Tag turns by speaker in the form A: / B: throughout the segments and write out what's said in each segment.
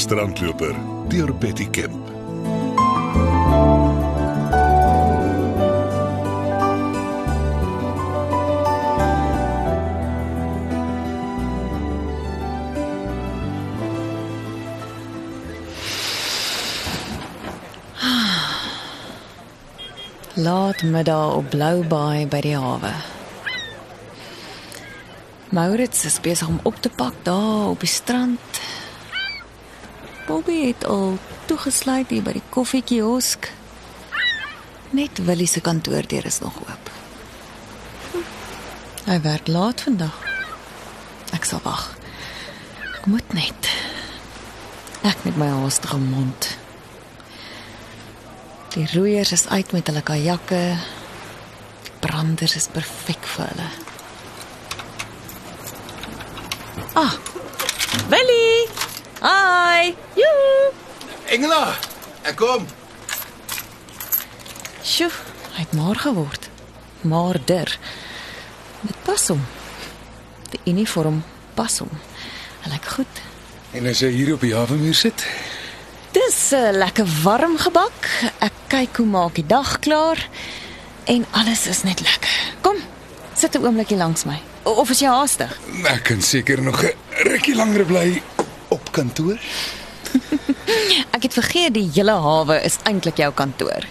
A: strandloper deur Betty Kemp.
B: Laatmiddag op Blou Baai by die hawe. Maurits is besig om op te pak daar op die strand. Bobby het al toegesluit hier by die koffiekiosk. Net Willie se kantoordeur is nog oop. Hy werk laat vandag. Ek sal wag. Ek moet net. Ek met my haastige mond. Die roeiers is uit met hulle kajakke. Die branders is perfek vir hulle. Ah, Willie! Hi! Joe!
C: Engela, ek kom.
B: Sjoe, hy het maar geword. Maarder. Dit pas hom. Die uniform pas hom. Hy lyk goed.
C: En as jy hier op die hawemuur sit?
B: Dis lekker warm gebak. Ek kyk hoe maak die dag klaar. En alles is net lekker. Kom, sit 'n oombliekie langs my. Of is jy haastig?
C: Ek kan seker nog 'n rukkie langer bly op kantoor.
B: Ek het vergeet die hele hawe is eintlik jou kantoor.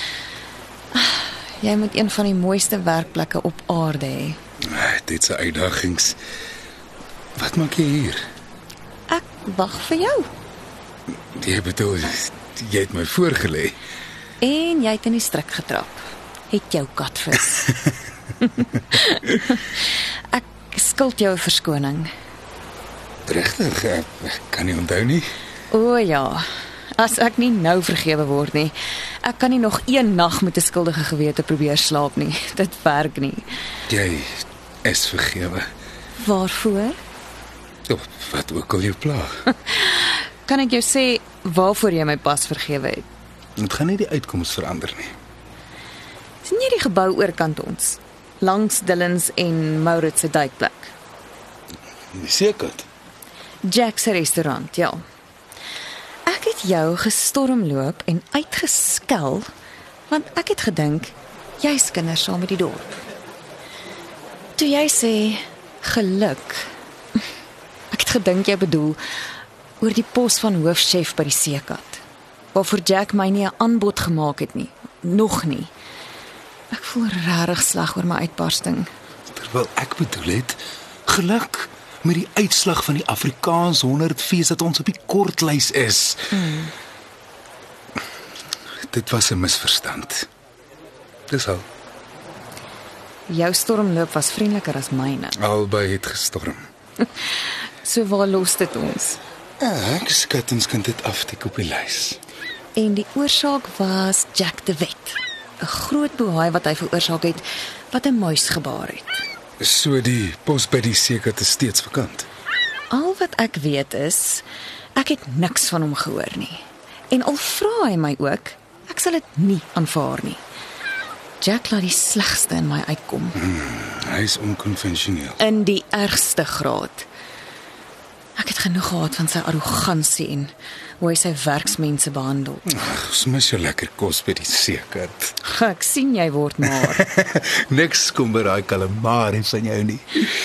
B: Jy moet een van die mooiste werkplekke op aarde hê.
C: Dit se uitdagings. Wat maak jy hier?
B: Ek wag vir jou.
C: Jy bedoel, jy het my voorgelê.
B: En jy het in die strik getrap. Het jou katvis. Ek skuld jou 'n verskoning.
C: Regtig, ek kan nie onthou nie.
B: O ja, as ek nie nou vergewe word nie. Ek kan nie nog een nag met 'n skuldige gewete probeer slaap nie. Dit werk nie.
C: Jy is vergewe.
B: Waarvoor?
C: Of wat ook al jou pla.
B: Kan ek jou sê waarvoor jy my pas vergewe het?
C: Dit gaan nie die uitkoms verander nie.
B: Sien jy die gebou oorkant ons? Langs Dillons en Maurits se duikplek.
C: Seker.
B: Jack se restaurant, ja. Ek het jou gestormloop en uitgeskel, want ek het gedink, jy's kinders saam met die dorp. Toe jy sê, geluk, ek het gedink jy bedoel, oor die pos van hoofchef by die Seekat, waarvoor Jack my nie 'n aanbod gemaak het nie, nog nie. Ek voel regtig sleg oor my uitbarsting.
C: Terwyl ek bedoel het, geluk met die uitslag van die Afrikaans 100 fees dat ons op die kortlys is. Dit was 'n misverstand. Dis al.
B: Jou stormloop was vriendeliker as myne.
C: Albei het gestorm.
B: So waar los dit ons?
C: Ek skat ons kan dit aftik op die lys.
B: En die oorsaak was Jack de Wet. 'n Groot bohaai wat hy veroorsaak het, wat 'n muis gebaar het.
C: So die pos by die Seekat is steeds vakant.
B: Al wat ek weet is, ek het niks van hom gehoor nie. En al vra hy my ook, ek sal dit nie aanvaar nie. Jack laat die slegste in my uitkom.
C: Hy is onkonvensioneel.
B: In die ergste graad. Ek het genoeg gehad van sy arrogansie en hoe hy sy werksmense behandel.
C: Ons mis jou lekker kos by die Seekat.
B: Ek sien jy word maar.
C: Niks kom by daai kalamarie van jou nie.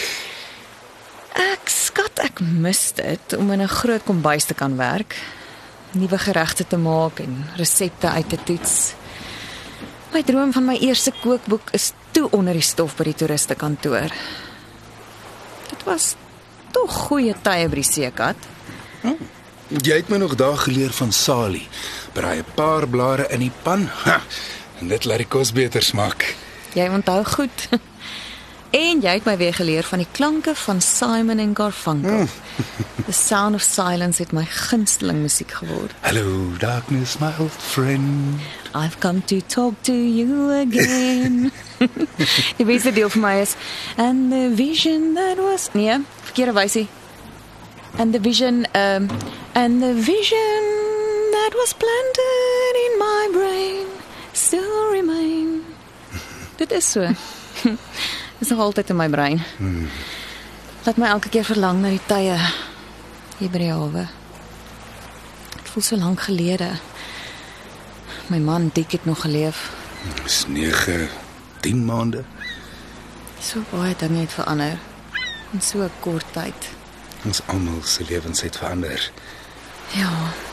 B: Ek skat ek mis dit om in 'n groot kombuis te kan werk. Nuwe geregte te maak en resepte uit te toets. My droom van my eerste kookboek is toe onder die stof by die toeristekantoor. Dit was tog goeie tye by die Seekat.
C: Jy het my nog daar geleer van salie. Braai 'n paar blare in die pan. En dit laat die kos beter smaak.
B: Jy onthou goed. En jy het my weer geleer van die klanke van Simon en Garfunkel. The Sound of Silence het my gunsteling musiek geword.
C: Hello darkness my old friend.
B: I've come to talk to you again. Die beste deel vir my is and the vision that was... Nee, verkeerde wysie. And the vision that was planted in my brain still remain. Dit is so. Dit is nog altyd in my brein. Laat my elke keer verlang na die tye hier by die hawe. voel so lank gelede. My man Dick het nog geleef.
C: Dis 9, 10 maande.
B: So baie dinge het verander in so 'n kort tyd.
C: Ons almal se lewens het verander.
B: Ja.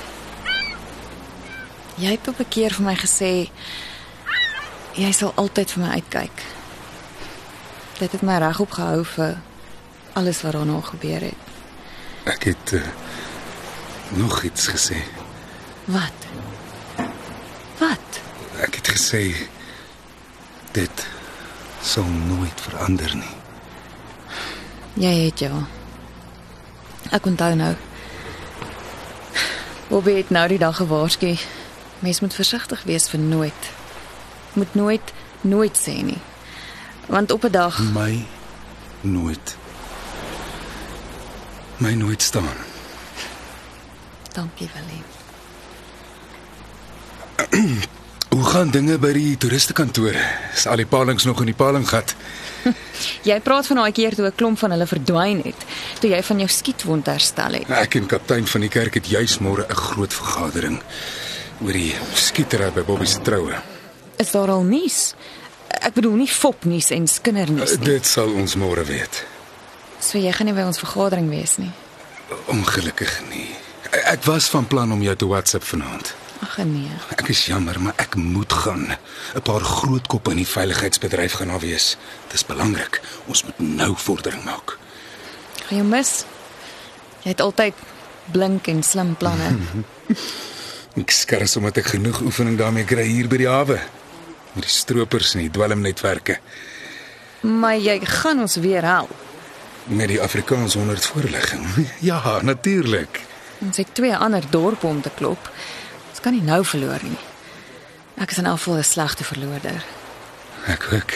B: Jy het op 'n keer vir my gesê jy sal altyd vir my uitkyk. Dit het my regop gehou vir alles wat daarna gebeur het.
C: Ek het nog iets gesê.
B: Wat? Wat?
C: Ek het gesê dit sal nooit verander nie.
B: Jy het ja. Ek onthou nou. Bobby het nou die dag gewaarsku. Mens moet versigtig wees vir nooit. Moet nooit sê nie. Want op 'n dag
C: My nooit staan.
B: Dankie, Willie.
C: Hoe gaan dinge by die toeristekantoor? Is al die palings nog in die palinggat?
B: Jy praat van daai keer toe 'n klomp van hulle verdwyn het, toe jy van jou skietwond herstel het.
C: Ek en kaptein van die kerk het juis môre 'n groot vergadering oor die skietery by Bobby se troue.
B: Is daar al nuus? Ek bedoel nie fopnuus en skindernuus nie.
C: Dit sal ons môre weet.
B: So jy gaan nie by ons vergadering wees nie.
C: Ongelukkig nie. Ek was van plan om jou te WhatsApp vanaand.
B: Ag nee.
C: Ek is jammer, maar ek moet gaan. 'n Paar groot koppe in die veiligheidsbedryf gaan daar wees. Dis belangrik. Ons moet nou vordering maak.
B: Gaan jy mis? Jy het altyd blink en slim planne.
C: Ek skars omdat ek genoeg oefening daarmee kry hier by die hawe. Met die stroopers en die dwelmnetwerke.
B: Maar jy gaan ons weer help.
C: Met die Afrikaans 100 voorligging. Ja, natuurlik.
B: Ons het 2 ander dorpe om te klop. Ons kan nie nou verloor nie. Ek is in elk geval 'n slegte verloorder.
C: Ek ook.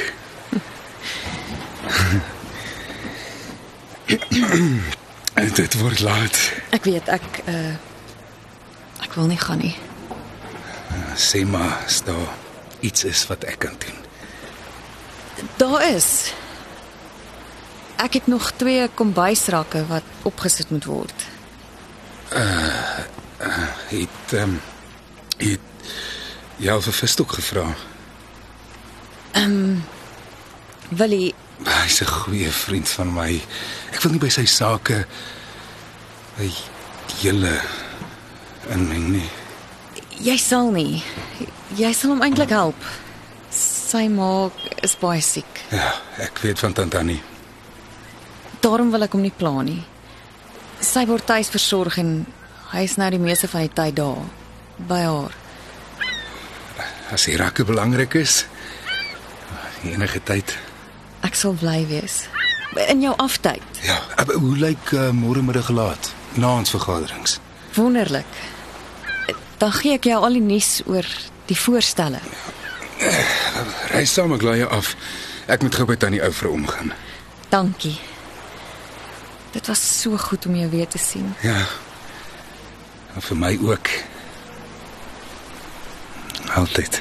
C: Dit word laat.
B: Ek weet ek wil nie gaan nie.
C: Sê maar, as daar iets is wat ek kan doen.
B: Daar is. Ek het nog 2 kombuisrakke wat opgesit moet word.
C: Het jy al vir Vistok gevra?
B: Willie,
C: Hy's 'n goeie vriend van my. Ek wil nie by sy sake hy hele inmeng nie.
B: jy sal nie. Jy sal hom eintlik help. Sy ma is baie siek.
C: Ja, ek weet van Tant Annie.
B: Daarom wil ek hom nie pla nie. Sy word tuis versorg en hy is nou die meeste van die tyd daar by haar.
C: As die rakke belangrik is, enige tyd.
B: Ek sal bly wees. In jou aftyd.
C: Ja, hoe lyk môre middag laat na ons vergaderings?
B: Wonderlik. Dan gee ek jou al die nuus oor die voorstelle.
C: Ry saam, ek laai jou af. Ek moet gou by Tannie ou vir omgaan.
B: Dankie. Dit was so goed om jou weer te sien.
C: Ja. En vir my ook. Altyd.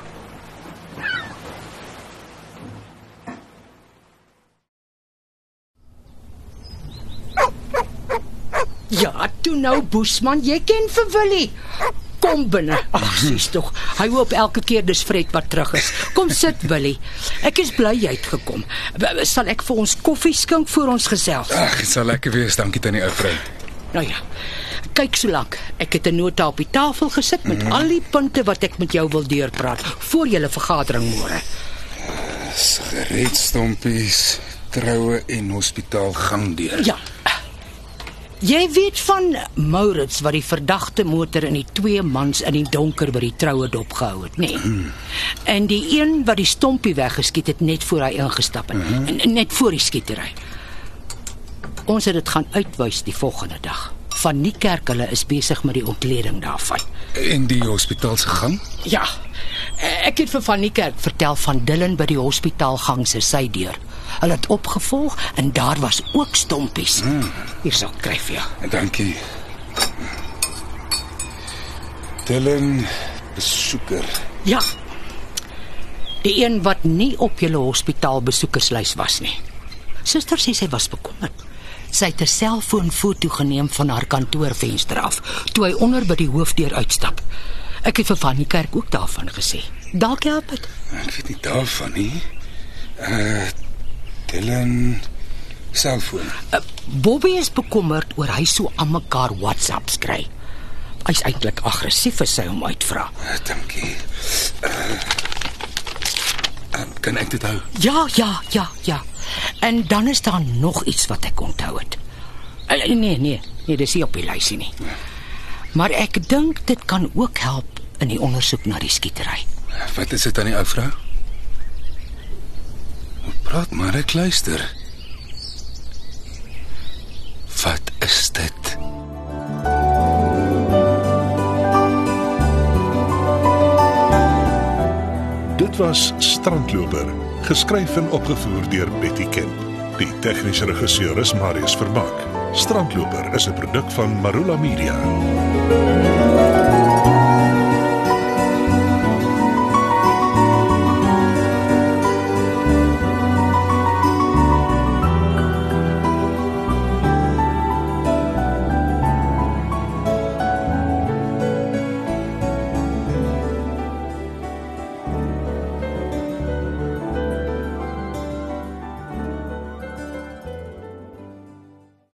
D: Ja, toe nou Boesman, jy ken vir Willie. Kom binne. Ag, sies tog. Hy hoop elke keer dis Fred wat terug is. Kom sit, Willie. Ek is bly jy het gekom. Sal ek vir ons koffie skink voor ons gesels?
C: Ag, dit sal lekker wees, dankie Tannie ou vrou.
D: Nou ja. Kyk so lank. Ek het 'n nota op die tafel gesit met al die punte wat ek met jou wil deurpraat voor julle vergadering môre.
C: Sigaretstompies, troue en hospitaal gangdeur.
D: Ja. Jy weet van Maurits wat die verdagte motor in die 2 mans in die donker by die troue dopgehou het, nê? En die een wat die stompie weggeskiet het net voor hy ingestap het, net voor die skietery. Ons het dit gaan uitwys die volgende dag. Van Niekerk hulle is besig met die ontleding daarvan.
C: En die hospitaal se gang?
D: Ja. Ek het vir Van Niekerk vertel van Dylan by die hospitaalgang se sydeur. Hulle het opgevolg en daar was ook stompies. Hier sal ek kry vir jou.
C: Dankie. Dylan besoeker.
D: Ja. Die een wat nie op julle hospitaal besoekerslys was nie. Suster sê sy was bekommerd. Sy het 'n selfoonfoto geneem van haar kantoorvenster af toe hy onder by die hoofdeur uitstap. Ek het vir Van die Kerk ook daarvan gesê. Dalk help dit.
C: Ek weet nie daarvan nie. Dylan selfoon.
D: Bobby is bekommerd oor hy so aan mekaar WhatsApps kry. Hy's eintlik aggressief as sy hom uitvra.
C: Dankie. Kan ek dit hou?
D: Ja. En dan is daar nog iets wat ek onthou het. Nee, dis nie op die lysie nie. Maar ek dink dit kan ook help in die ondersoek na die skietery.
C: Wat is dit aan die ou vrou? Praat maar, ek luister. Wat is dit?
A: Dit was Strandloper, geskryf en opgevoer deur Betty Kemp. Die tegniese regisseur is Marius Vermaak. Strandloper is 'n produk van Marula Media.